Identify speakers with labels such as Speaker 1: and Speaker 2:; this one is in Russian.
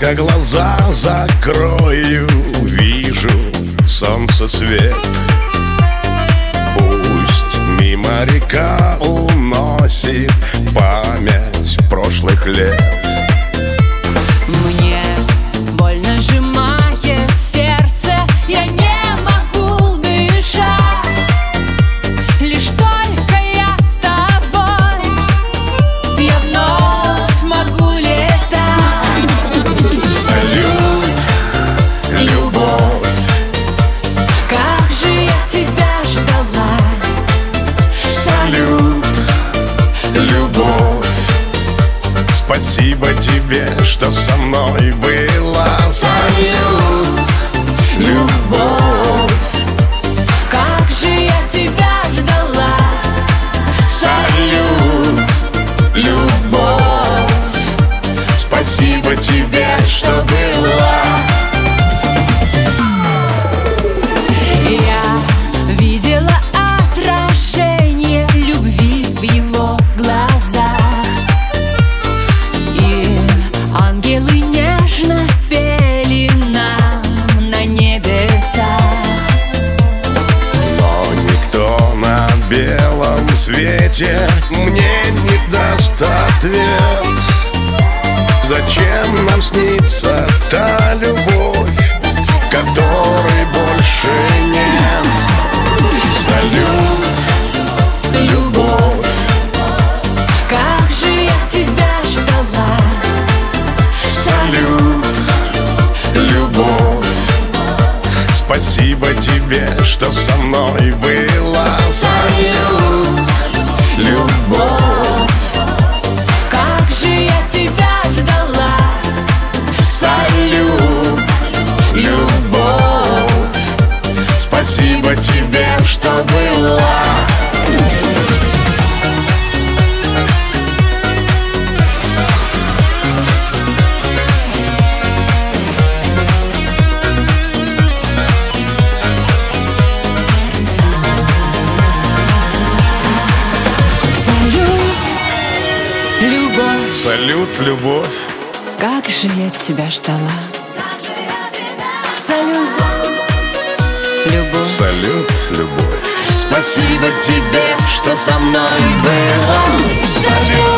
Speaker 1: Только глаза закрою, вижу солнцесвет. Пусть мимо река уносит память прошлых лет.
Speaker 2: Мне больно сжимает сердце, я не могу дышать. Лишь только я с тобой, я вновь могу летать.
Speaker 1: Салют,
Speaker 2: Любовь, как же я тебя ждала.
Speaker 1: салют, любовь. Спасибо тебе, что со мной была.
Speaker 2: Салют, любовь, как же я тебя ждала. Салют, любовь,
Speaker 1: Спасибо тебе, что была.
Speaker 2: я видела отражение любви в его глазах, и ангелы нежно пели нам на небесах.
Speaker 1: Но никто на белом свете мне не даст ответ. Зачем нам снится та любовь, которой больше нет? Салют,
Speaker 2: Любовь, как же я тебя ждала.
Speaker 1: салют, любовь. Спасибо тебе, что со мной была.
Speaker 2: Салют, любовь, как же я тебя ждала. Салют, любовь,
Speaker 1: Спасибо тебе, что была.
Speaker 2: любовь,
Speaker 1: Салют, любовь.
Speaker 2: как же я тебя ждала. Салют, любовь,
Speaker 1: Салют, любовь.
Speaker 2: спасибо тебе, что со мной была. Салют.